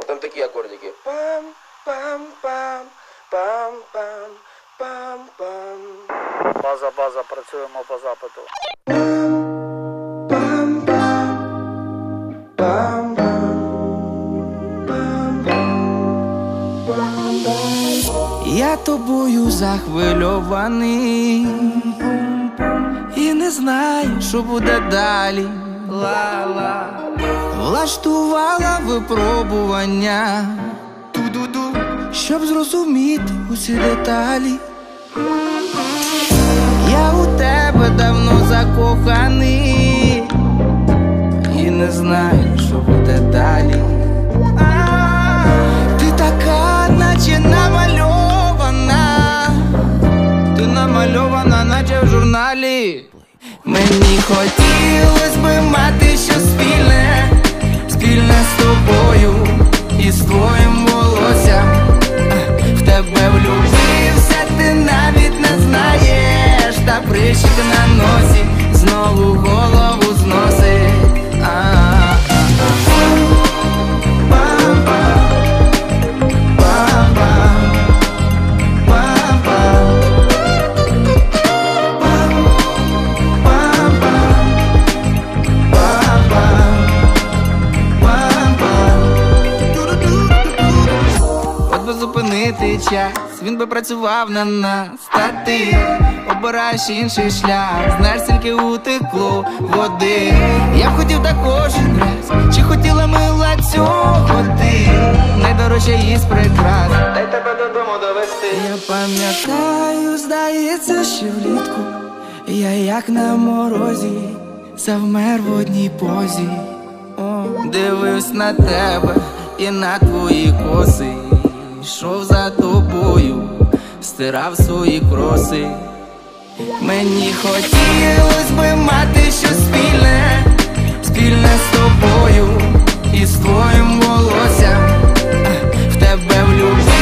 там такі акордики. Пам-пам-пам, пам-пам, пам-пам. База, працюємо по запиту. Я тобою захвильований і не знаю, що буде далі. Влаштувала випробування, щоб зрозуміти усі деталі. Я у тебе давно закоханий і не знаю, що буде далі. Ти така, наче намальована, ти намальована, наче в журналі. Мені хотілось би мати щось спільне, спільне з тобою і з твоїм волоссям. В тебе влюбився, ти навіть не знаєш, та прищик на носі знову голову зносить. Зупинити час, він би працював на нас. Та ти обираєш інший шлях, знаєш, скільки утекло води. Я б хотів також раз, чи хотіла мила цього ти, найдорожча із прикрас, дай тебе додому довести. Я пам'ятаю, здається, що влітку я як на морозі завмер в одній позі. Дивився на тебе і на твої коси, йшов за тобою, стирав свої кроси. Мені хотілось би мати щось спільне, спільне з тобою і з твоїм волоссям. В тебе влюбився,